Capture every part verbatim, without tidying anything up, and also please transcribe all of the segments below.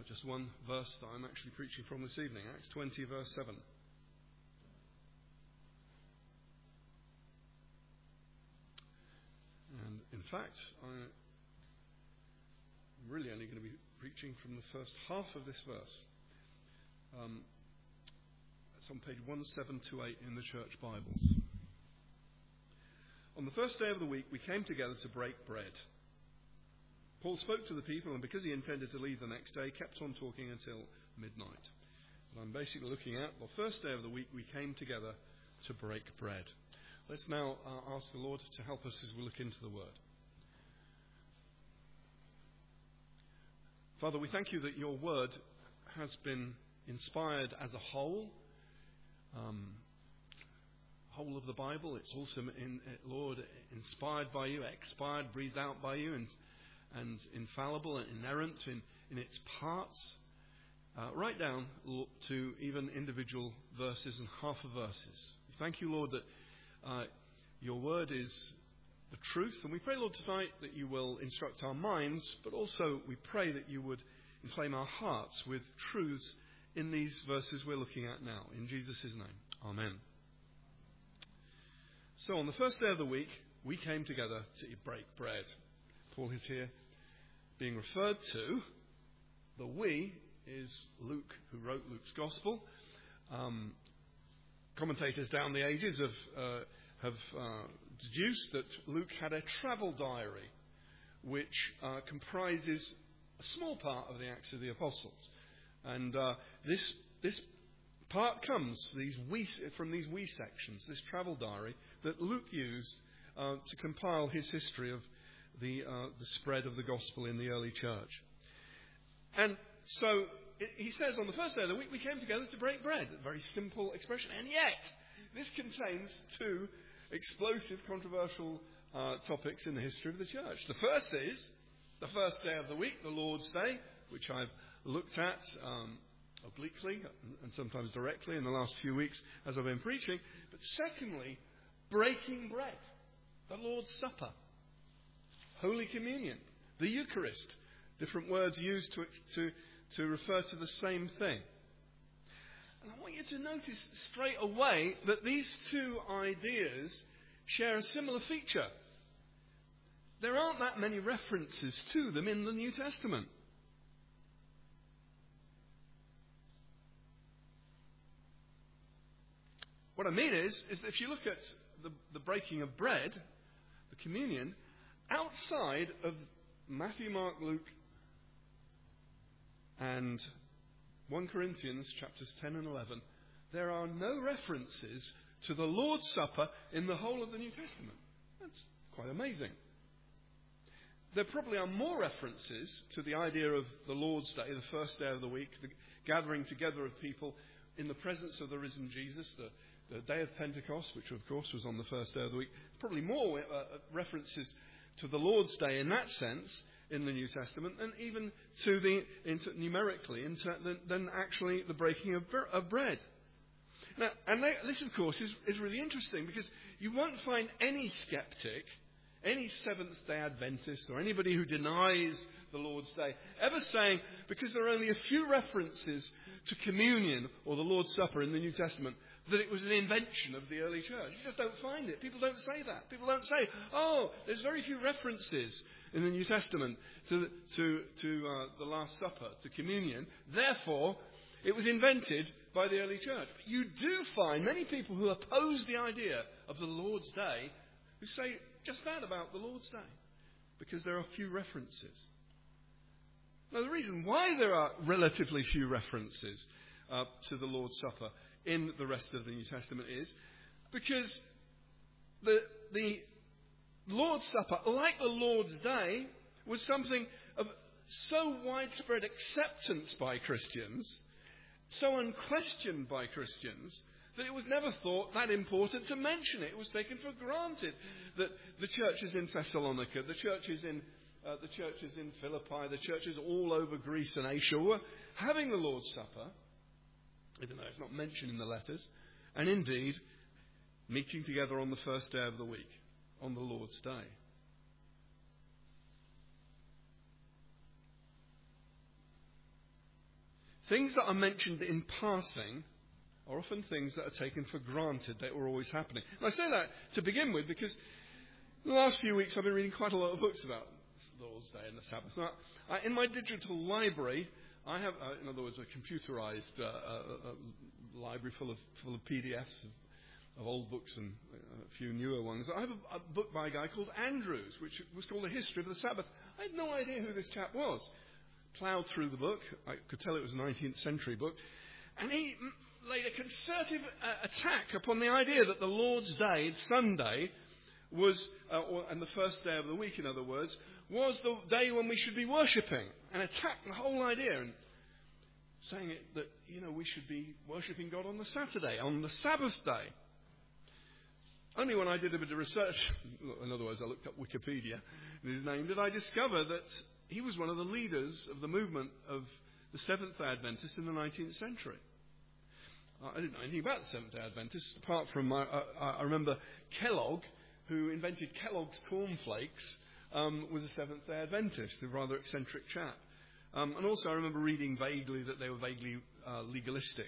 just one verse that I'm actually preaching from this evening, Acts twenty, verse seven. And in fact, I'm really only going to be preaching from the first half of this verse. Um, it's on page one seven two eight in the church Bibles. On the first day of the week, we came together to break bread. Paul spoke to the people, and because he intended to leave the next day, kept on talking until midnight. And I'm basically looking at the first day of the week, we came together to break bread. Let's now uh, ask the Lord to help us as we look into the Word. Father, we thank you that your Word has been inspired as a whole, um, whole of the Bible. It's also, in, Lord, inspired by you, expired, breathed out by you, and and infallible and inerrant in, in its parts, uh, right down to even individual verses and half of verses. We thank you, Lord, that uh, your word is the truth, and we pray, Lord, tonight that you will instruct our minds, but also we pray that you would inflame our hearts with truths in these verses we're looking at now. In Jesus' name, amen. So on the first day of the week, we came together to break bread. Paul is here being referred to. The we is Luke, who wrote Luke's Gospel. Um, commentators down the ages have, uh, have uh, deduced that Luke had a travel diary which uh, comprises a small part of the Acts of the Apostles. And uh, this this part comes these we, from these we sections, this travel diary that Luke used uh, to compile his history of the uh, the spread of the gospel in the early church. And so it, he says on the first day of the week we came together to break bread. A very simple expression. And yet this contains two explosive, controversial uh, topics in the history of the church. The first is the first day of the week, the Lord's Day, which I've looked at um, obliquely and sometimes directly in the last few weeks as I've been preaching. But secondly, breaking bread, the Lord's Supper, Holy Communion, the Eucharist, different words used to, to, to refer to the same thing. And I want you to notice straight away that these two ideas share a similar feature. There aren't that many references to them in the New Testament. What I mean is, is that if you look at the, the breaking of bread, the communion, outside of Matthew, Mark, Luke, and First Corinthians chapters ten and eleven, there are no references to the Lord's Supper in the whole of the New Testament. That's quite amazing. There probably are more references to the idea of the Lord's Day, the first day of the week, the gathering together of people in the presence of the risen Jesus, the, the day of Pentecost, which of course was on the first day of the week. Probably more uh, references to the Lord's Day in that sense in the New Testament, and even to the into, numerically into, than, than actually the breaking of, of bread. Now, and they, this, of course, is, is really interesting because you won't find any skeptic, any Seventh-day Adventist, or anybody who denies the Lord's Day ever saying, because there are only a few references to communion or the Lord's Supper in the New Testament, that it was an invention of the early church. You just don't find it. People don't say that. People don't say, oh, there's very few references in the New Testament to, to, to uh, the Last Supper, to communion. Therefore, it was invented by the early church. But you do find many people who oppose the idea of the Lord's Day who say just that about the Lord's Day, because there are few references. Now, the reason why there are relatively few references uh, to the Lord's Supper in the rest of the New Testament is because the the Lord's Supper, like the Lord's Day, was something of so widespread acceptance by Christians, so unquestioned by Christians, that it was never thought that important to mention it. It was taken for granted that the churches in Thessalonica, the churches in uh, the churches in Philippi, the churches all over Greece and Asia were having the Lord's Supper, even though it's not mentioned in the letters, and indeed meeting together on the first day of the week, on the Lord's Day. things that are mentioned in passing are often things that are taken for granted that were always happening. And I say that to begin with because in the last few weeks I've been reading quite a lot of books about the Lord's Day and the Sabbath. Now, I, in my digital library, I have, uh, in other words, a computerized uh, uh, uh, library full of full of P D Fs of, of old books and a few newer ones. I have a, a book by a guy called Andrews, which was called A History of the Sabbath. I had no idea who this chap was. Ploughed through the book. I could tell it was a nineteenth century book. And he laid a concerted uh, attack upon the idea that the Lord's Day, Sunday, was, uh, or, and the first day of the week, in other words, was the day when we should be worshipping, and attacked the whole idea, and saying it, that, you know, we should be worshipping God on the Saturday, on the Sabbath day. Only when I did a bit of research, in other words, I looked up Wikipedia in his name, did I discover that he was one of the leaders of the movement of the Seventh-day Adventists in the nineteenth century. I didn't know anything about the Seventh-day Adventists, apart from, my, uh, I remember Kellogg, who invented Kellogg's cornflakes, um, was a Seventh-day Adventist, a rather eccentric chap. Um, and also I remember reading vaguely that they were vaguely uh, legalistic.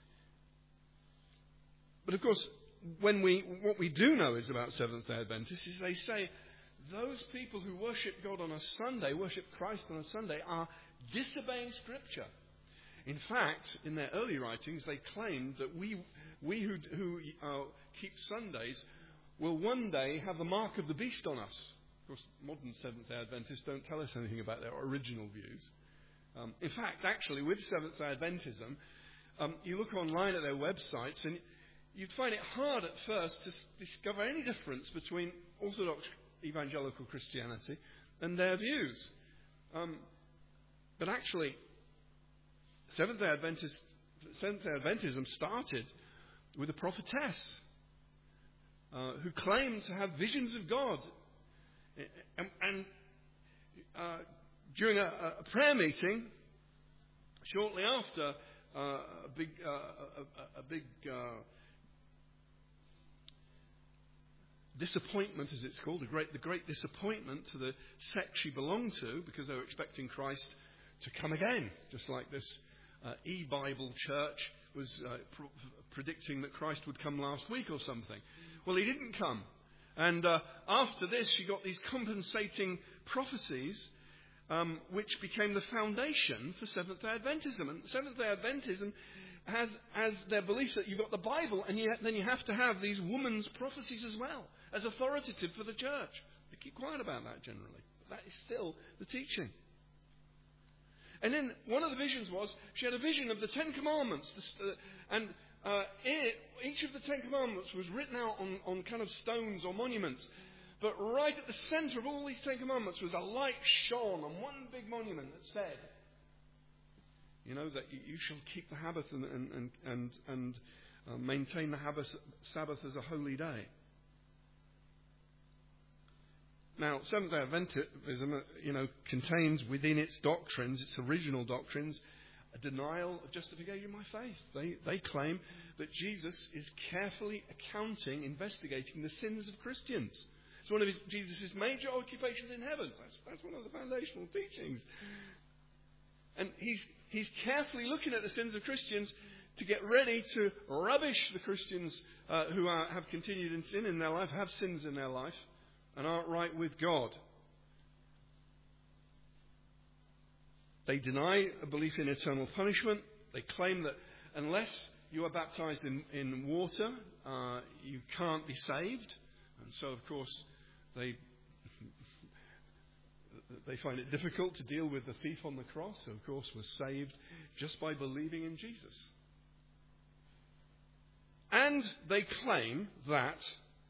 But of course, when we, what we do know is about Seventh-day Adventists is they say those people who worship God on a Sunday, worship Christ on a Sunday, are disobeying Scripture. In fact, in their early writings, they claimed that we, we who, who uh, keep Sundays will one day have the mark of the beast on us. Of course, modern Seventh-day Adventists don't tell us anything about their original views. Um, in fact, actually, with Seventh-day Adventism, um, you look online at their websites and you'd find it hard at first to s- discover any difference between Orthodox evangelical Christianity and their views. Um, but actually, Seventh-day Adventist, Seventh-day Adventism started with a prophetess uh, who claimed to have visions of God. And, and uh, during a, a prayer meeting, shortly after uh, a big, uh, a, a big uh, disappointment, as it's called, the great, the great disappointment to the sect she belonged to, because they were expecting Christ to come again, just like this uh, e-Bible church was uh, pr- predicting that Christ would come last week or something. Well, he didn't come. And uh, after this, she got these compensating prophecies, um, which became the foundation for Seventh-day Adventism. And Seventh-day Adventism has, has their beliefs that you've got the Bible, and yet then you have to have these women's prophecies as well, as authoritative for the church. They keep quiet about that generally. But that is still the teaching. And then one of the visions was, she had a vision of the Ten Commandments, uh, and uh, in it, each of the Ten Commandments was written out on, on kind of stones or monuments. But right at the centre of all these Ten Commandments was a light shone on one big monument that said, you know, that you shall keep the Sabbath and, and, and, and, and uh, maintain the Sabbath as a holy day. Now, Seventh-day Adventism, you know, contains within its doctrines, its original doctrines, a denial of justification by faith. They, they claim that Jesus is carefully accounting, investigating the sins of Christians. It's one of his, Jesus' major occupations in heaven. That's, that's one of the foundational teachings. And he's, he's carefully looking at the sins of Christians to get ready to rubbish the Christians uh, who are, have continued in sin in their life, have sins in their life, and aren't right with God. They deny a belief in eternal punishment. They claim that unless you are baptized in, in water, uh, you can't be saved. And so, of course, they they find it difficult to deal with the thief on the cross, who, of course, was saved just by believing in Jesus. And they claim that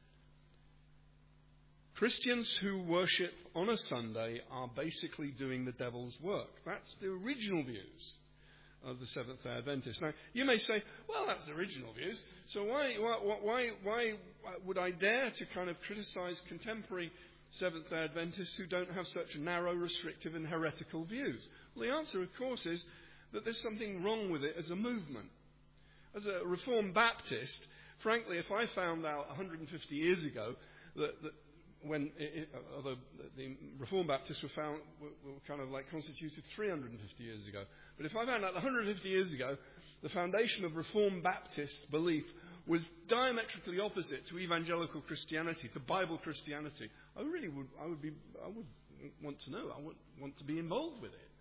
Christians who worship on a Sunday are basically doing the devil's work. That's the original views of the Seventh-day Adventists. Now, you may say, well, that's the original views, so why, why, why, why would I dare to kind of criticize contemporary Seventh-day Adventists who don't have such narrow, restrictive and heretical views? Well, the answer, of course, is that there's something wrong with it as a movement. As a Reformed Baptist, frankly, if I found out one hundred fifty years ago that, that when it, it, although the Reformed Baptists were found were, were kind of like constituted three hundred fifty years ago. But if I found out one hundred fifty years ago, the foundation of Reformed Baptist belief was diametrically opposite to evangelical Christianity, to Bible Christianity, I really would, I would be, I would want to know. I would want to be involved with it.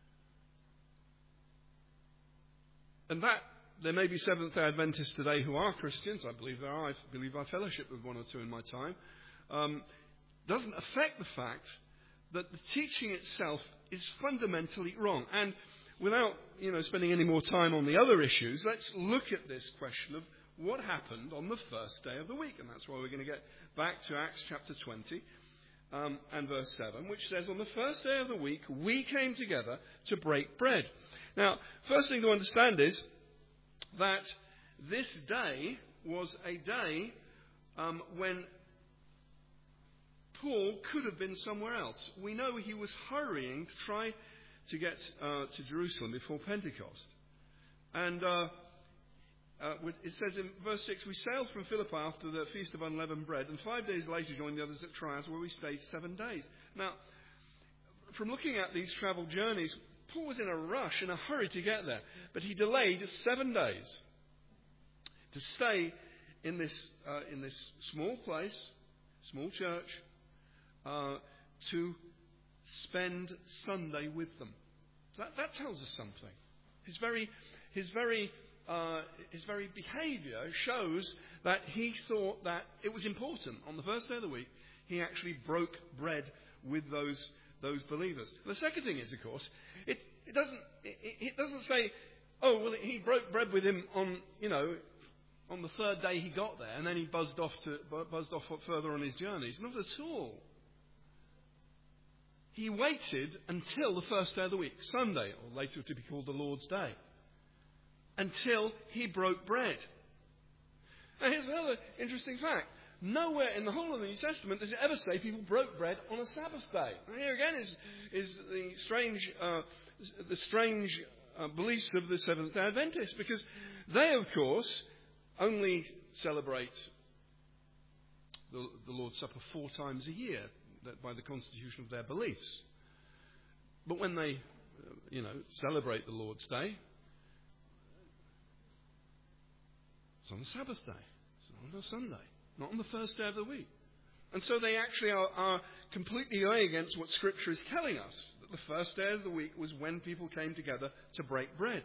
And that, there may be Seventh-day Adventists today who are Christians. I believe there are. I believe I fellowship with one or two in my time. Um, doesn't affect the fact that the teaching itself is fundamentally wrong. And without, you know, spending any more time on the other issues, let's look at this question of what happened on the first day of the week. And that's why we're going to get back to Acts chapter twenty um, and verse seven, which says, on the first day of the week, we came together to break bread. Now, first thing to understand is that this day was a day um, when Paul could have been somewhere else. We know he was hurrying to try to get uh, to Jerusalem before Pentecost. And uh, uh, it says in verse six, we sailed from Philippi after the Feast of Unleavened Bread, and five days later joined the others at Troas, where we stayed seven days. Now, from looking at these travel journeys, Paul was in a rush, in a hurry to get there. But he delayed seven days to stay in this, uh, in this small place, small church, uh, to spend Sunday with them. That, that tells us something. His very, his very, uh, his very behaviour shows that he thought that it was important. On the first day of the week, he actually broke bread with those those believers. The second thing is, of course, it, it doesn't it, it doesn't say, oh well, he broke bread with him on you know on the third day he got there, and then he buzzed off to buzzed off further on his journeys. Not at all. He waited until the first day of the week, Sunday, or later to be called the Lord's Day, until he broke bread. Now here's another interesting fact. Nowhere in the whole of the New Testament does it ever say people broke bread on a Sabbath day. And here again is, is the strange, uh, the strange uh, beliefs of the Seventh-day Adventists, because they, of course, only celebrate the, the Lord's Supper four times a year, that by the constitution of their beliefs. But when they, uh, you know, celebrate the Lord's Day, it's on the Sabbath day. It's not on a Sunday. Not on the first day of the week. And so they actually are, are completely going against what Scripture is telling us, that the first day of the week was when people came together to break bread.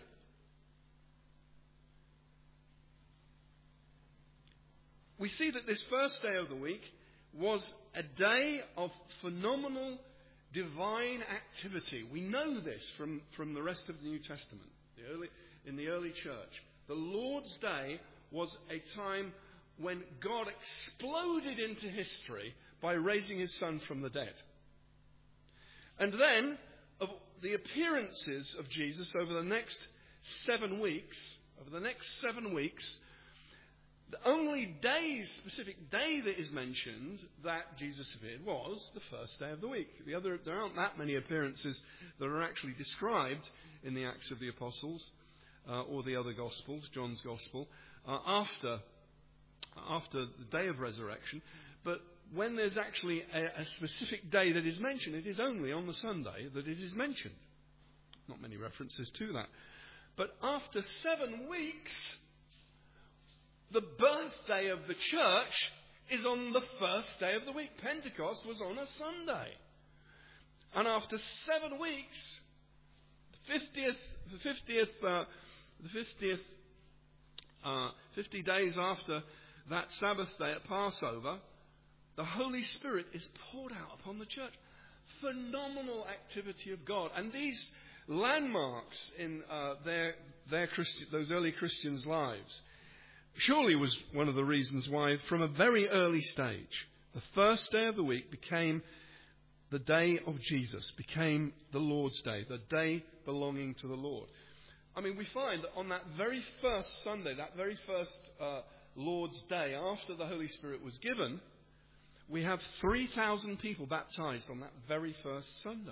We see that this first day of the week was a day of phenomenal divine activity. We know this from, from the rest of the New Testament, the early, in the early church. The Lord's Day was a time when God exploded into history by raising his Son from the dead. And then, of the appearances of Jesus over the next seven weeks, over the next seven weeks, the only day, specific day that is mentioned that Jesus appeared was the first day of the week. The other, there aren't that many appearances that are actually described in the Acts of the Apostles uh, or the other Gospels, John's Gospel, uh, after after the day of resurrection. But when there's actually a, a specific day that is mentioned, it is only on the Sunday that it is mentioned. Not many references to that. But after seven weeks, the birthday of the church is on the first day of the week. Pentecost was on a Sunday. And after seven weeks, the fiftieth, the fiftieth, uh, the fiftieth, uh, fifty days after that Sabbath day at Passover, the Holy Spirit is poured out upon the church. Phenomenal activity of God. And these landmarks in uh, their, their Christi- those early Christians' lives surely was one of the reasons why, from a very early stage, the first day of the week became the day of Jesus, became the Lord's Day, the day belonging to the Lord. I mean, we find that on that very first Sunday, that very first uh, Lord's Day, after the Holy Spirit was given, we have three thousand people baptized on that very first Sunday.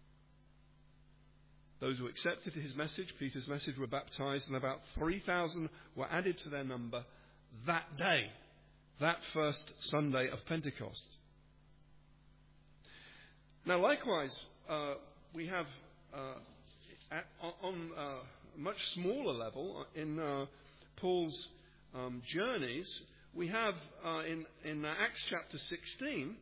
Those who accepted his message, Peter's message, were baptized, and about three thousand were added to their number that day, that first Sunday of Pentecost. Now, likewise, uh, we have uh, at, on a much smaller level in uh, Paul's um, journeys, we have uh, in, in uh, Acts chapter sixteen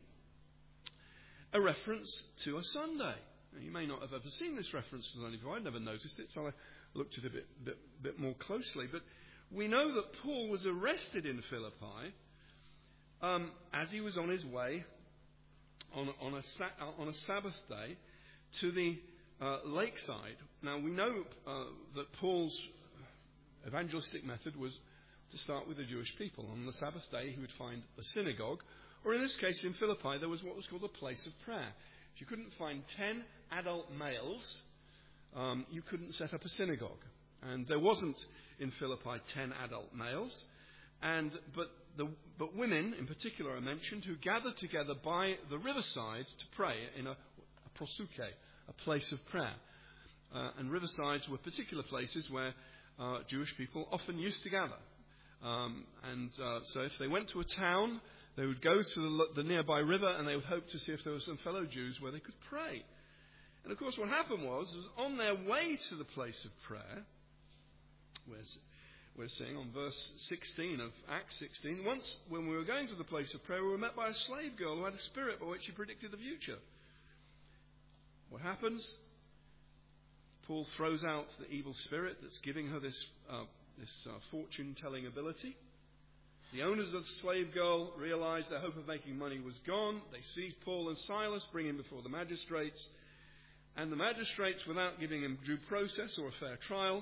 a reference to a Sunday. Now, you may not have ever seen this reference to Sunday before. I'd never noticed it, so I looked at it a bit, bit, bit more closely. But we know that Paul was arrested in Philippi um, as he was on his way on, on, a, on a Sabbath day to the uh, lakeside. Now, we know uh, that Paul's evangelistic method was to start with the Jewish people. On the Sabbath day, he would find a synagogue, or in this case, in Philippi, there was what was called a place of prayer. If you couldn't find ten adult males, um, you couldn't set up a synagogue. And there wasn't in Philippi ten adult males, and but the but women in particular are mentioned, who gathered together by the riverside to pray in a, a prosuke, a place of prayer. Uh, and riversides were particular places where uh, Jewish people often used to gather. Um, and uh, so if they went to a town, they would go to the, the nearby river, and they would hope to see if there were some fellow Jews where they could pray. And of course what happened was, was on their way to the place of prayer, we're, we're seeing on verse sixteen of Acts sixteen, once when we were going to the place of prayer, we were met by a slave girl who had a spirit by which she predicted the future. What happens? Paul throws out the evil spirit that's giving her this, uh, this uh, fortune-telling ability. The owners of the slave girl realized their hope of making money was gone. They seized Paul and Silas, bring him before the magistrates. And the magistrates, without giving him due process or a fair trial,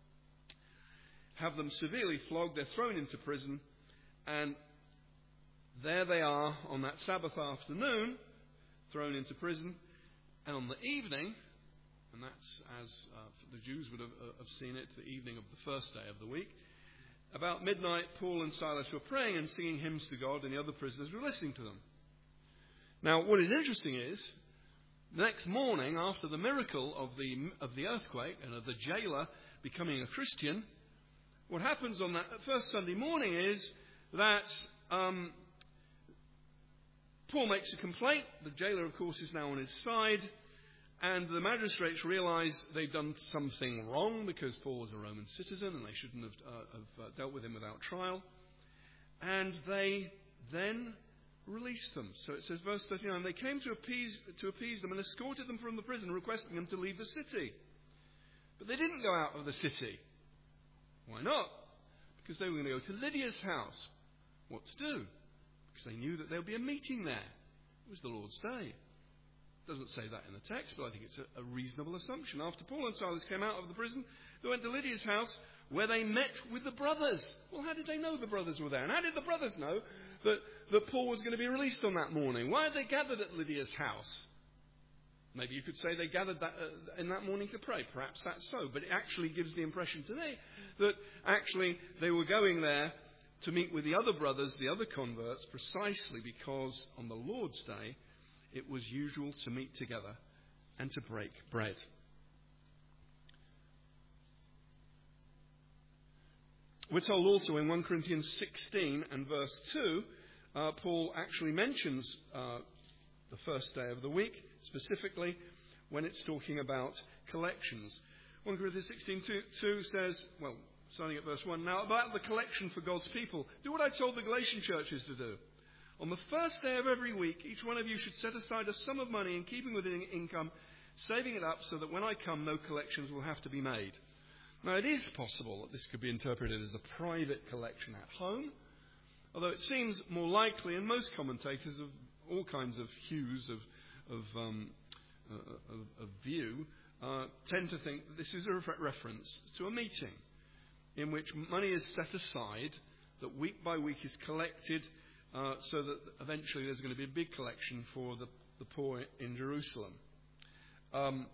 have them severely flogged. They're thrown into prison. And there they are on that Sabbath afternoon, thrown into prison. And on the evening, and that's as uh, the Jews would have, uh, have seen it, the evening of the first day of the week, about midnight, Paul and Silas were praying and singing hymns to God, and the other prisoners were listening to them. Now, what is interesting is, the next morning, after the miracle of the of the earthquake and of the jailer becoming a Christian, what happens on that first Sunday morning is that um, Paul makes a complaint. The jailer, of course, is now on his side. And the magistrates realise they've done something wrong because Paul was a Roman citizen and they shouldn't have, uh, have uh, dealt with him without trial. And they then released them. So it says, verse thirty-nine, they came to appease, to appease them and escorted them from the prison, requesting them to leave the city. But they didn't go out of the city. Why not? Because they were going to go to Lydia's house. What to do? Because they knew that there would be a meeting there. It was the Lord's day. Doesn't say that in the text, but I think it's a, a reasonable assumption. After Paul and Silas came out of the prison, they went to Lydia's house, where they met with the brothers. Well, how did they know the brothers were there? And how did the brothers know that, that Paul was going to be released on that morning? Why had they gathered at Lydia's house? Maybe you could say they gathered that, uh, in that morning to pray. Perhaps that's so. But it actually gives the impression today that actually they were going there to meet with the other brothers, the other converts, precisely because on the Lord's day, it was usual to meet together and to break bread. We're told also in First Corinthians sixteen and verse two, uh, Paul actually mentions uh, the first day of the week, specifically when it's talking about collections. First Corinthians sixteen two says, well, starting at verse one, now about the collection for God's people, do what I told the Galatian churches to do. On the first day of every week, each one of you should set aside a sum of money in keeping with in- income, saving it up so that when I come, no collections will have to be made. Now, it is possible that this could be interpreted as a private collection at home, although it seems more likely, and most commentators of all kinds of hues of, of, um, uh, of, of view uh, tend to think that this is a re- reference to a meeting in which money is set aside, that week by week is collected, Uh, so that eventually there's going to be a big collection for the, the poor in Jerusalem. Um,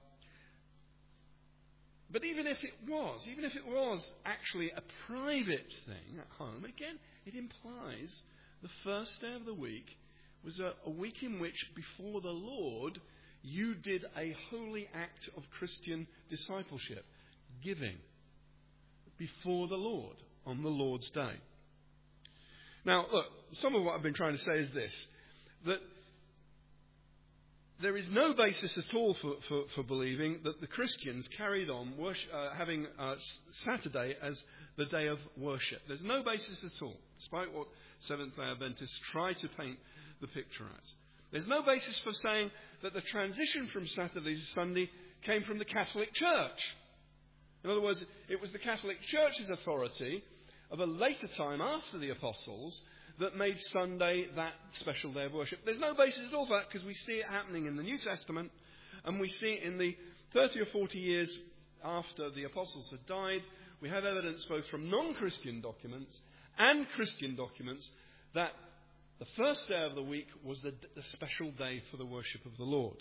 but even if it was, even if it was actually a private thing at home, again, it implies the first day of the week was a, a week in which, before the Lord, you did a holy act of Christian discipleship, giving, before the Lord, on the Lord's day. Now, look, some of what I've been trying to say is this, that there is no basis at all for, for, for believing that the Christians carried on worship, uh, having uh, Saturday as the day of worship. There's no basis at all, despite what Seventh-day Adventists try to paint the picture as. There's no basis for saying that the transition from Saturday to Sunday came from the Catholic Church. In other words, it was the Catholic Church's authority of a later time after the Apostles that made Sunday that special day of worship. There's no basis at all for that because we see it happening in the New Testament, and we see it in the thirty or forty years after the Apostles had died. We have evidence both from non-Christian documents and Christian documents that the first day of the week was the, the special day for the worship of the Lord.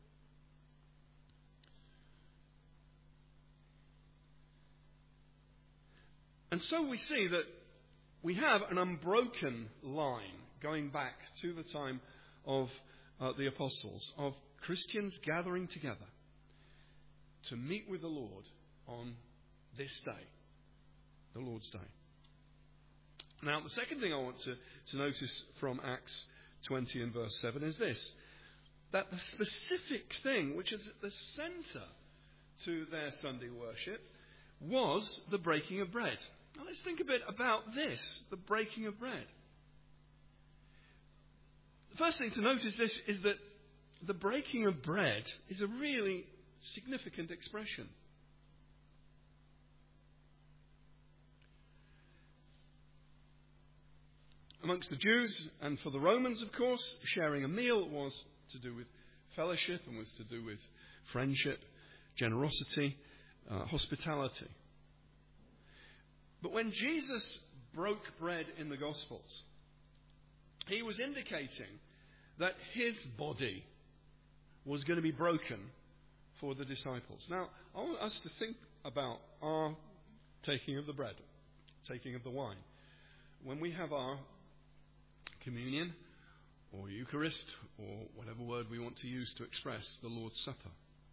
And so we see that we have an unbroken line going back to the time of uh, the Apostles, of Christians gathering together to meet with the Lord on this day, the Lord's Day. Now, the second thing I want to, to notice from Acts twenty and verse seven is this, that the specific thing which is at the centre to their Sunday worship was the breaking of bread. Now, let's think a bit about this, the breaking of bread. The first thing to notice this is that the breaking of bread is a really significant expression. Amongst the Jews, and for the Romans, of course, sharing a meal was to do with fellowship and was to do with friendship, generosity, uh, hospitality. But when Jesus broke bread in the Gospels, he was indicating that his body was going to be broken for the disciples. Now, I want us to think about our taking of the bread, taking of the wine. When we have our communion or Eucharist or whatever word we want to use to express the Lord's Supper.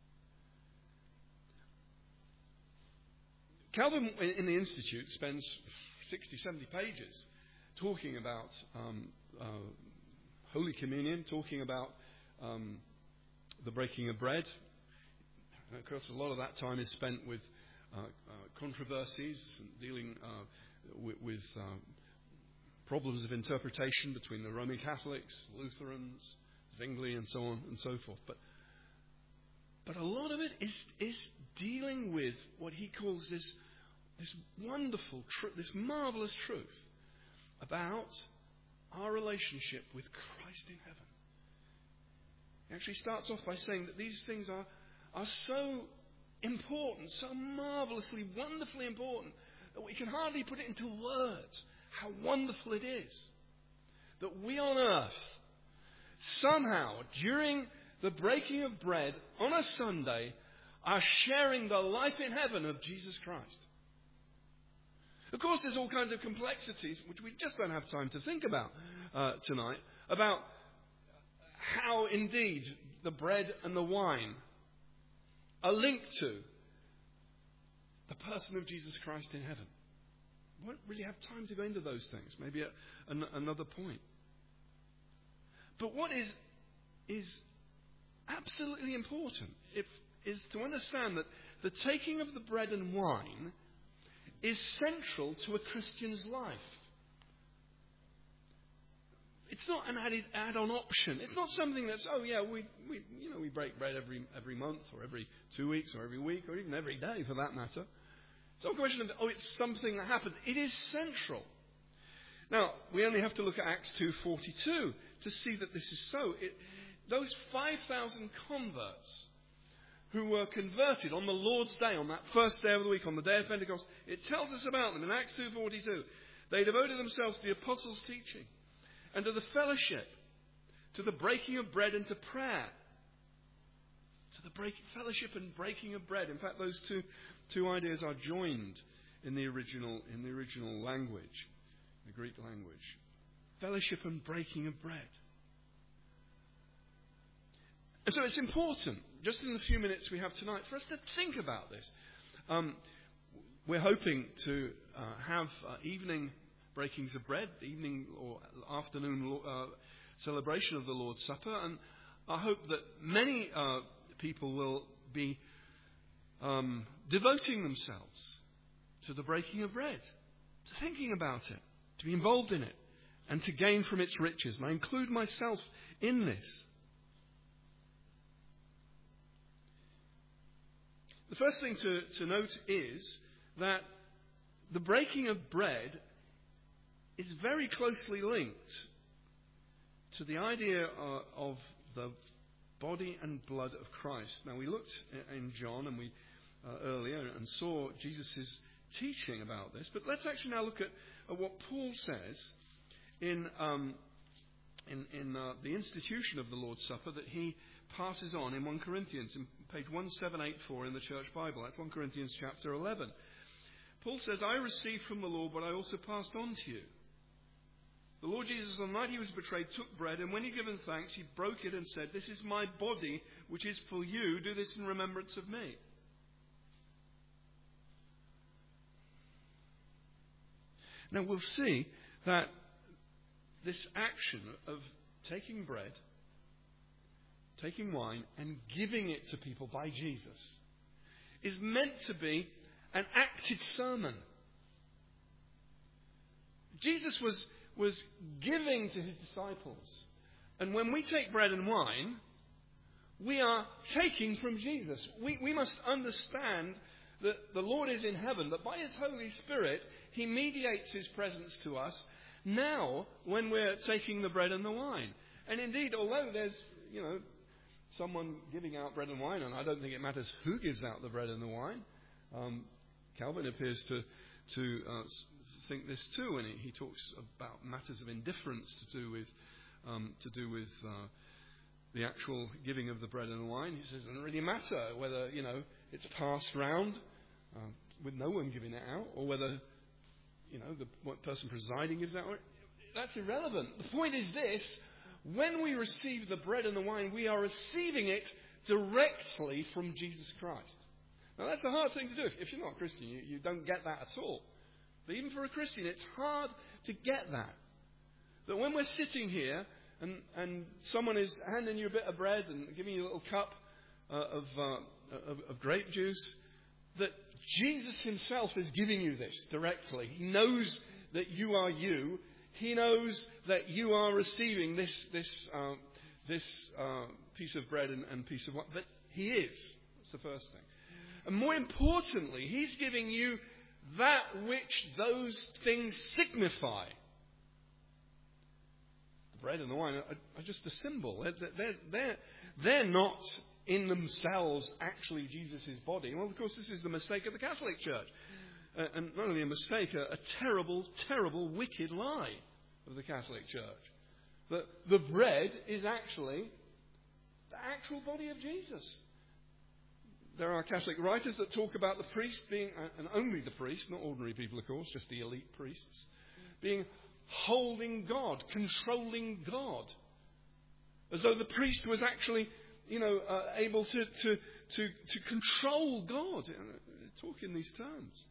Calvin in the Institute spends sixty, seventy pages talking about um, uh, Holy Communion, talking about um, the breaking of bread. And of course, a lot of that time is spent with uh, uh, controversies and dealing uh, with, with uh, problems of interpretation between the Roman Catholics, Lutherans, Zwingli, and so on and so forth. But but a lot of it is is dealing with what he calls this this wonderful, tr- this marvelous truth about our relationship with Christ in heaven. He actually starts off by saying that these things are are so important, so marvelously, wonderfully important, that we can hardly put it into words. How wonderful it is that we on earth somehow during the breaking of bread on a Sunday are sharing the life in heaven of Jesus Christ. Of course, there's all kinds of complexities which we just don't have time to think about uh, tonight, about how indeed the bread and the wine are linked to the person of Jesus Christ in heaven. We won't really have time to go into those things. Maybe at an, another point. But what is is absolutely important if, is to understand that the taking of the bread and wine is central to a Christian's life. It's not an added add-on option. It's not something that's, oh yeah, we, we you know we break bread every every month or every two weeks or every week or even every day for that matter. It's not a question of, oh, it's something that happens. It is central. Now, we only have to look at Acts two forty-two to see that this is so. It, those five thousand converts who were converted on the Lord's Day, on that first day of the week, on the day of Pentecost, it tells us about them in Acts two forty-two. They devoted themselves to the apostles' teaching and to the fellowship, to the breaking of bread and to prayer. To the break, fellowship and breaking of bread. In fact, those two Two ideas are joined in the original in the original language, the Greek language. Fellowship and breaking of bread. And so it's important, just in the few minutes we have tonight, for us to think about this. Um, we're hoping to uh, have uh, evening breakings of bread, evening or afternoon uh, celebration of the Lord's Supper, and I hope that many uh, people will be um, devoting themselves to the breaking of bread, to thinking about it, to be involved in it, and to gain from its riches. And I include myself in this. The first thing to, to note is that the breaking of bread is very closely linked to the idea uh, of the body and blood of Christ. Now, we looked in John and we uh, earlier and saw Jesus' teaching about this, but let's actually now look at, at what Paul says in um, in, in uh, the institution of the Lord's Supper that he passes on in First Corinthians, in page seventeen eighty-four in the Church Bible. That's First Corinthians chapter eleven. Paul says, I received from the Lord what I also passed on to you. The Lord Jesus, on the night he was betrayed, took bread, and when he had given thanks, he broke it and said, this is my body, which is for you. Do this in remembrance of me. Now, we'll see that this action of taking bread, taking wine, and giving it to people by Jesus is meant to be an acted sermon. Jesus was, was giving to his disciples. And when we take bread and wine, we are taking from Jesus. We, we must understand that the Lord is in heaven, that by his Holy Spirit, he mediates his presence to us now when we're taking the bread and the wine. And indeed, although there's, you know, someone giving out bread and wine, and I don't think it matters who gives out the bread and the wine, um, Calvin appears to to uh, think this too, and he, he talks about matters of indifference to do with um, to do with uh, the actual giving of the bread and the wine. He says it doesn't really matter whether, you know, it's passed round uh, with no one giving it out, or whether, you know, the what person presiding gives out. That's irrelevant. The point is this: when we receive the bread and the wine, we are receiving it directly from Jesus Christ. Now, that's a hard thing to do. If, if you're not a Christian, you, you don't get that at all. But even for a Christian, it's hard to get that. That when we're sitting here and, and someone is handing you a bit of bread and giving you a little cup uh, of, uh, of, of grape juice, that Jesus himself is giving you this directly. He knows that you are you. He knows that you are receiving this this uh, this uh, piece of bread and, and piece of wine. But he is. That's the first thing. And more importantly, he's giving you that which those things signify. The bread and the wine are, are just a symbol. They're, they're, they're, they're not in themselves actually Jesus' body. Well, of course, this is the mistake of the Catholic Church. Uh, and not only a mistake, a, a terrible, terrible, wicked lie of the Catholic Church. That the bread is actually the actual body of Jesus. There are Catholic writers that talk about the priest being, and only the priest, not ordinary people, of course, just the elite priests, being holding God, controlling God. As though the priest was actually, you know, uh, able to, to, to, to control God. Talk in these terms.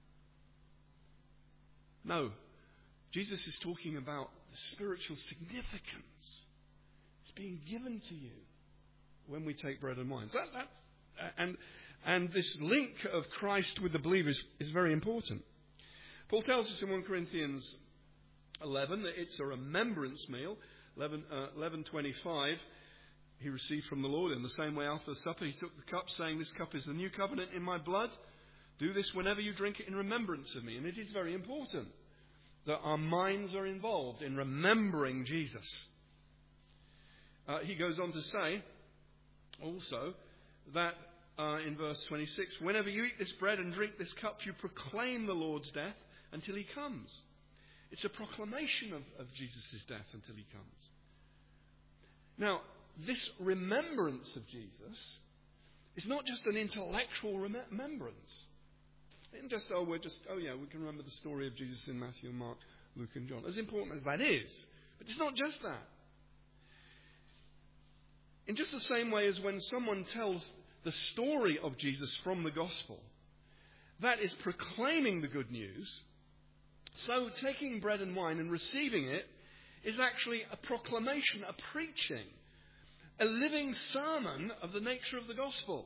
No, Jesus is talking about the spiritual significance. It's being given to you when we take bread and wine. So that, that, and, and this link of Christ with the believers is very important. Paul tells us in First Corinthians eleven that it's a remembrance meal. eleven twenty-five, he received from the Lord in the same way after the supper. He took the cup, saying, this cup is the new covenant in my blood. Do this whenever you drink it in remembrance of me. And it is very important that our minds are involved in remembering Jesus. Uh, he goes on to say also that uh, in verse twenty-six, whenever you eat this bread and drink this cup, you proclaim the Lord's death until he comes. It's a proclamation of, of Jesus' death until he comes. Now, this remembrance of Jesus is not just an intellectual remembrance. It isn't just, oh, we're just, oh yeah, we can remember the story of Jesus in Matthew, Mark, Luke and John. As important as that is, but it's not just that. In just the same way as when someone tells the story of Jesus from the gospel, that is proclaiming the good news. So taking bread and wine and receiving it is actually a proclamation, a preaching a living sermon of the nature of the gospel.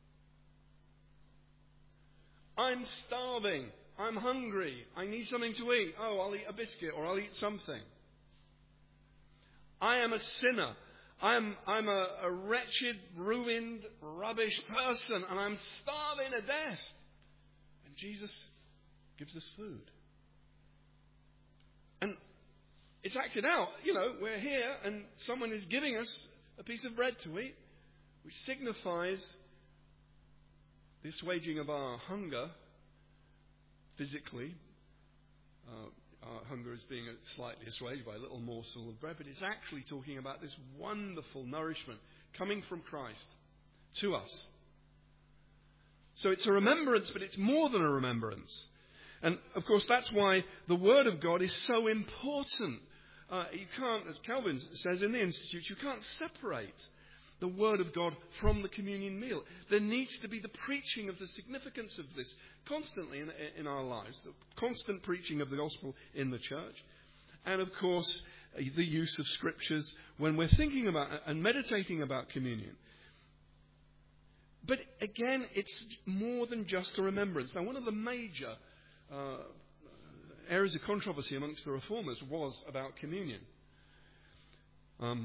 I'm starving. I'm hungry. I need something to eat. Oh, I'll eat a biscuit or I'll eat something. I am a sinner. I'm, I'm a, a wretched, ruined, rubbish person, and I'm starving to death. And Jesus gives us food. And it's acted out. You know, we're here and someone is giving us a piece of bread to eat, which signifies the assuaging of our hunger physically. Uh, our hunger is being slightly assuaged by a little morsel of bread, but it's actually talking about this wonderful nourishment coming from Christ to us. So it's a remembrance, but it's more than a remembrance. And, of course, that's why the Word of God is so important. Uh, you can't, as Calvin says in the Institute, you can't separate the Word of God from the communion meal. There needs to be the preaching of the significance of this constantly in, in our lives, the constant preaching of the gospel in the church. And, of course, the use of scriptures when we're thinking about and meditating about communion. But, again, it's more than just a remembrance. Now, one of the major uh, areas of controversy amongst the reformers was about communion. Um,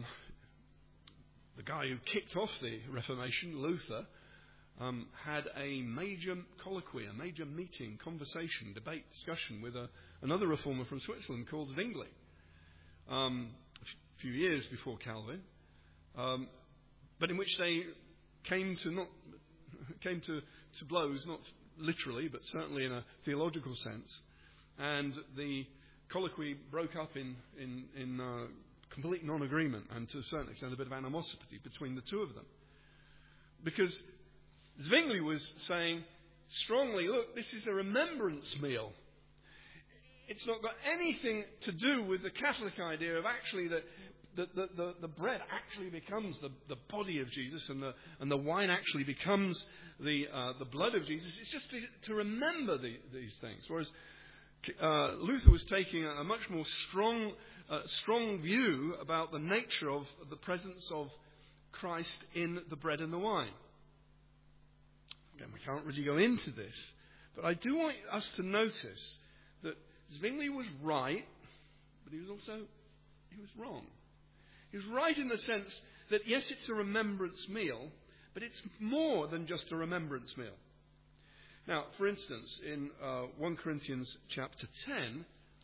the guy who kicked off the Reformation, Luther, um, had a major colloquy, a major meeting, conversation, debate, discussion with a, another reformer from Switzerland called Zwingli, um, a few years before Calvin, um, but in which they came to not came to, to blows, not literally, but certainly in a theological sense, and the colloquy broke up in in, in uh, complete non-agreement, and to a certain extent a bit of animosity between the two of them. Because Zwingli was saying strongly, look, this is a remembrance meal. It's not got anything to do with the Catholic idea of actually that the, the, the, the bread actually becomes the, the body of Jesus and the, and the wine actually becomes the, uh, the blood of Jesus. It's just to, to remember the, these things. Whereas uh, Luther was taking a, a much more strong Uh, strong view about the nature of the presence of Christ in the bread and the wine. Again, we can't really go into this, but I do want us to notice that Zwingli was right, but he was also he was wrong. He was right in the sense that yes, it's a remembrance meal, but it's more than just a remembrance meal. Now, for instance, in uh, First Corinthians chapter ten,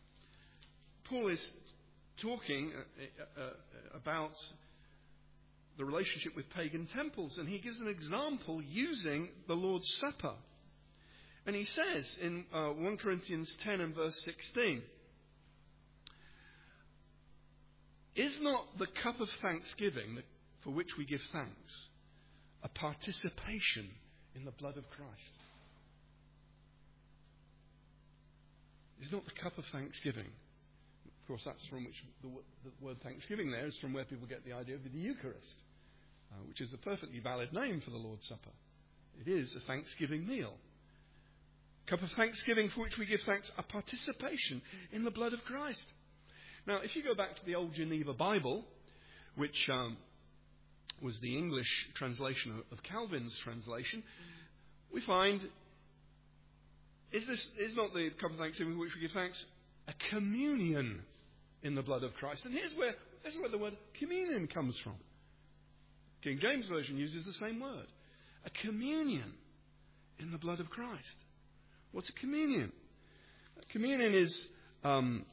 Paul is talking uh, uh, about the relationship with pagan temples, and he gives an example using the Lord's Supper. And he says in uh, First Corinthians ten and verse sixteen, "Is not the cup of thanksgiving for which we give thanks a participation in the blood of Christ?" Is not the cup of thanksgiving? Of course, that's from which the, the word thanksgiving there is from where people get the idea of the Eucharist, uh, which is a perfectly valid name for the Lord's Supper. It is a thanksgiving meal. Cup of thanksgiving for which we give thanks, a participation in the blood of Christ. Now, if you go back to the Old Geneva Bible, which um, was the English translation of, of Calvin's translation, we find, is this is not the cup of thanksgiving for which we give thanks, a communion in the blood of Christ. And here's where, here's where the word communion comes from. King James Version uses the same word. A communion in the blood of Christ. What's a communion? A communion is um,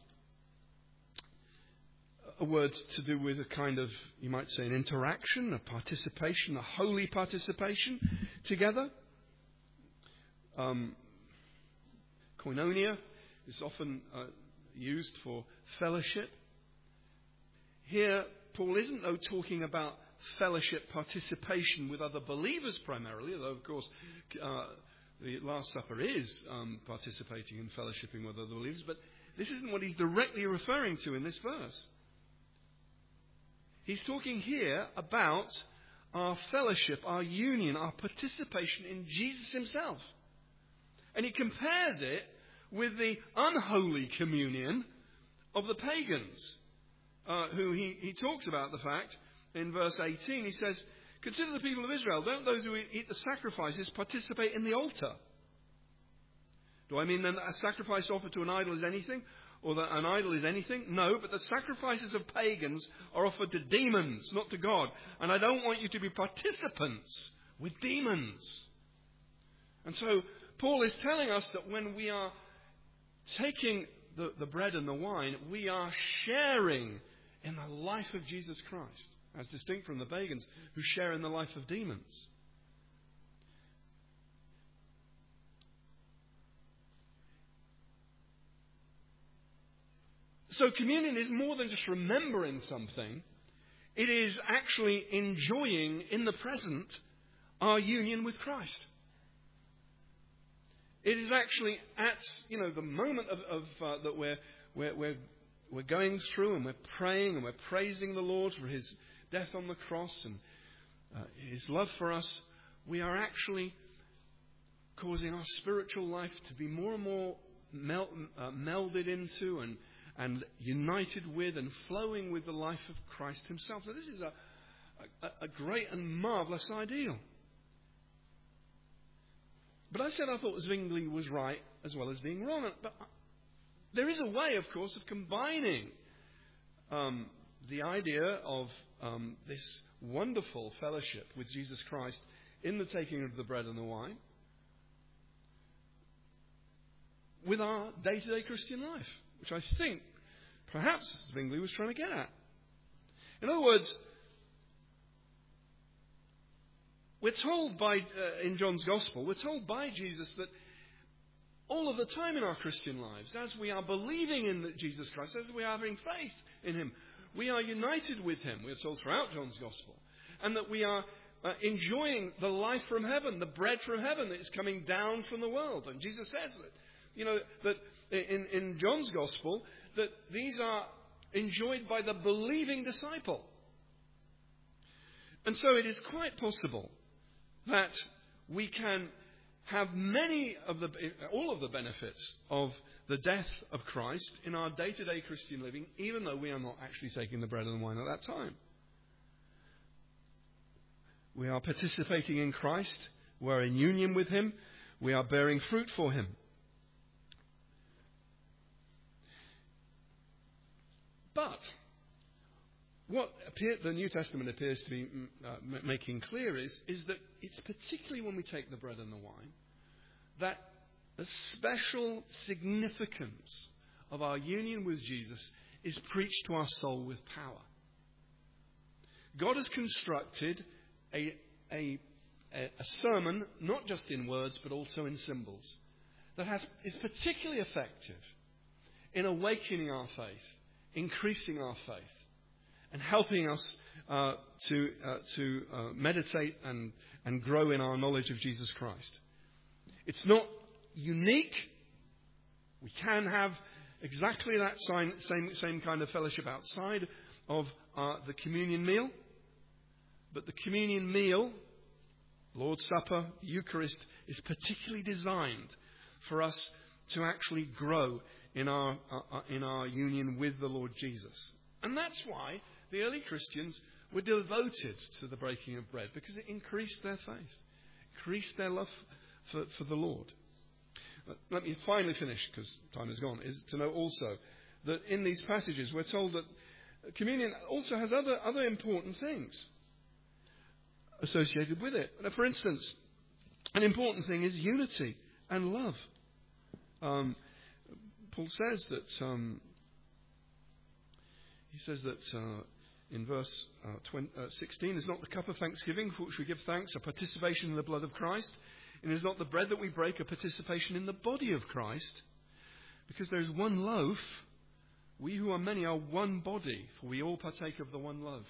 a word to do with a kind of, you might say, an interaction, a participation, a holy participation together. Um, koinonia is often uh, used for fellowship. Here, Paul isn't, though, talking about fellowship participation with other believers primarily, although, of course, uh, the Last Supper is um, participating in fellowshipping with other believers, but this isn't what he's directly referring to in this verse. He's talking here about our fellowship, our union, our participation in Jesus himself. And he compares it with the unholy communion of the pagans, uh, who he, he talks about the fact in verse eighteen, he says, "Consider the people of Israel. Don't those who eat the sacrifices participate in the altar?" Do I mean then that a sacrifice offered to an idol is anything? Or that an idol is anything? No, but the sacrifices of pagans are offered to demons, not to God. And I don't want you to be participants with demons. And so Paul is telling us that when we are taking the, the bread and the wine, we are sharing in the life of Jesus Christ, as distinct from the pagans who share in the life of demons. So communion is more than just remembering something. It is actually enjoying in the present our union with Christ. It is actually at, you know, the moment of, of uh, that we're, we're, we're, we're going through and we're praying and we're praising the Lord for his death on the cross and uh, his love for us. We are actually causing our spiritual life to be more and more mel- uh, melded into and and united with and flowing with the life of Christ himself. So this is a, a, a great and marvellous ideal. But I said I thought Zwingli was right as well as being wrong. But there is a way, of course, of combining um, the idea of um, this wonderful fellowship with Jesus Christ in the taking of the bread and the wine with our day-to-day Christian life, which I think perhaps Zwingli was trying to get at. In other words, we're told by, uh, in John's Gospel, we're told by Jesus that all of the time in our Christian lives, as we are believing in Jesus Christ, as we are having faith in him, we are united with him, we're told throughout John's Gospel, and that we are uh, enjoying the life from heaven, the bread from heaven that is coming down from the world. And Jesus says that, you know, that in, in John's Gospel, that these are enjoyed by the believing disciple. And so it is quite possible that we can have many of the, all of the benefits of the death of Christ in our day-to-day Christian living, even though we are not actually taking the bread and the wine at that time. We are participating in Christ. We're in union with him. We are bearing fruit for him. But what appear, the New Testament appears to be uh, m- making clear is, is that it's particularly when we take the bread and the wine that the special significance of our union with Jesus is preached to our soul with power. God has constructed a, a, a sermon, not just in words, but also in symbols, that has, is particularly effective in awakening our faith, increasing our faith, and helping us uh, to uh, to uh, meditate and, and grow in our knowledge of Jesus Christ. It's not unique. We can have exactly that same, same, same kind of fellowship outside of uh, the communion meal. But the communion meal, Lord's Supper, the Eucharist, is particularly designed for us to actually grow in our uh, in our union with the Lord Jesus. And that's why the early Christians were devoted to the breaking of bread, because it increased their faith, increased their love for, for the Lord. Let me finally finish, because time is gone, is to know also that in these passages we're told that communion also has other, other important things associated with it. For instance, an important thing is unity and love. Um, Paul says that um, he says that uh, in verse uh, twenty, uh, sixteen, is not the cup of thanksgiving for which we give thanks a participation in the blood of Christ, and is not the bread that we break a participation in the body of Christ, because there is one loaf. We who are many are one body, for we all partake of the one loaf.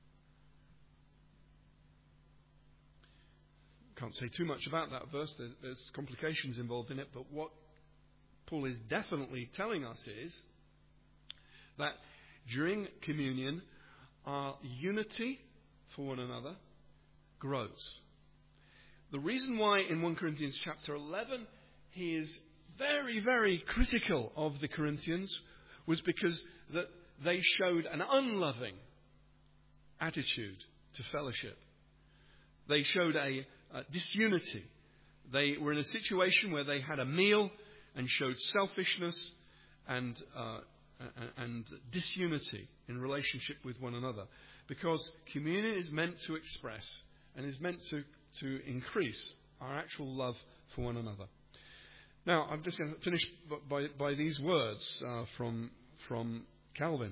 Can't say too much about that verse. There's, there's complications involved in it, but what Paul is definitely telling us is that during communion, our unity for one another grows. The reason why in First Corinthians chapter eleven he is very, very critical of the Corinthians was because that they showed an unloving attitude to fellowship. They showed a, a disunity. They were in a situation where they had a meal and showed selfishness and uh, and disunity in relationship with one another. Because communion is meant to express and is meant to, to increase our actual love for one another. Now, I'm just going to finish by, by these words uh, from, from Calvin.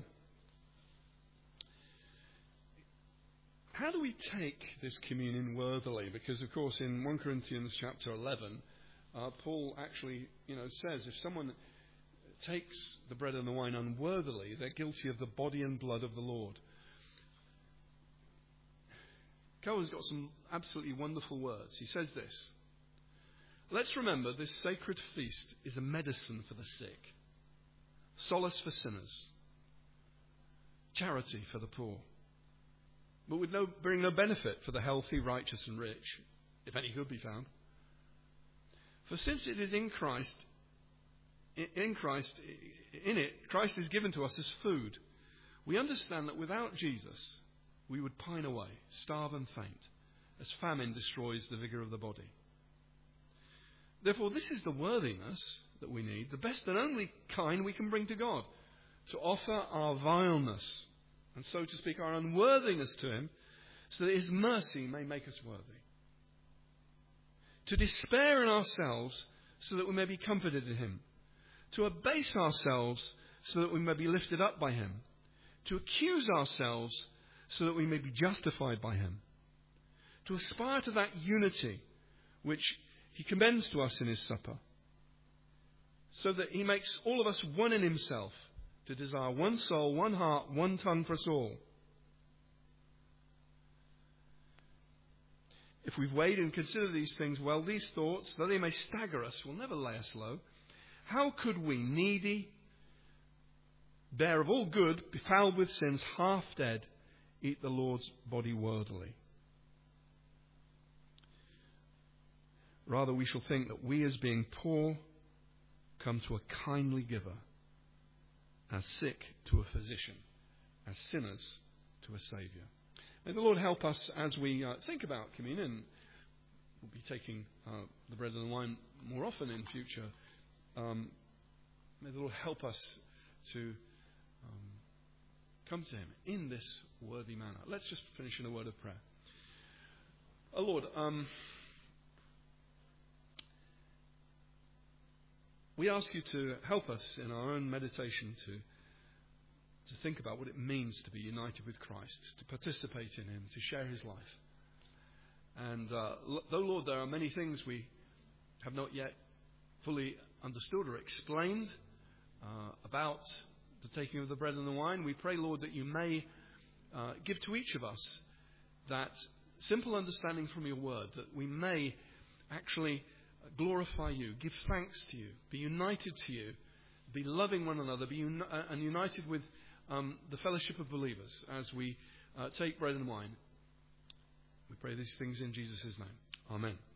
How do we take this communion worthily? Because, of course, in First Corinthians chapter eleven, uh, Paul actually, you know, says if someone takes the bread and the wine unworthily, they're guilty of the body and blood of the Lord. Calvin's got some absolutely wonderful words. He says this: let's remember this sacred feast is a medicine for the sick, solace for sinners, charity for the poor, but with no bring no benefit for the healthy, righteous and rich, if any could be found. For since it is in Christ, in Christ, in it, Christ is given to us as food, we understand that without Jesus, we would pine away, starve and faint, as famine destroys the vigour of the body. Therefore, this is the worthiness that we need, the best and only kind we can bring to God, to offer our vileness, and so to speak, our unworthiness to Him, so that His mercy may make us worthy. To despair in ourselves, so that we may be comforted in Him. To abase ourselves, so that we may be lifted up by Him. To accuse ourselves, so that we may be justified by Him. To aspire to that unity which He commends to us in His supper, so that He makes all of us one in Himself, to desire one soul, one heart, one tongue for us all. If we've weighed and considered these things well, these thoughts, though they may stagger us, will never lay us low. How could we, needy, bare of all good, befouled with sins, half dead, eat the Lord's body worthily? Rather, we shall think that we, as being poor, come to a kindly giver, as sick to a physician, as sinners to a Saviour. May the Lord help us as we uh, think about communion. We'll be taking uh, the bread and the wine more often in future. Um, may the Lord help us to um, come to Him in this worthy manner. Let's just finish in a word of prayer. Oh Lord, um, we ask You to help us in our own meditation to to think about what it means to be united with Christ, to participate in Him, to share His life. And uh, though, Lord, there are many things we have not yet fully understood or explained uh, about the taking of the bread and the wine, we pray, Lord, that You may uh, give to each of us that simple understanding from Your word, that we may actually glorify You, give thanks to You, be united to You, be loving one another, be uni- uh, and united with um, the fellowship of believers as we uh, take bread and wine. We pray these things in Jesus' name. Amen.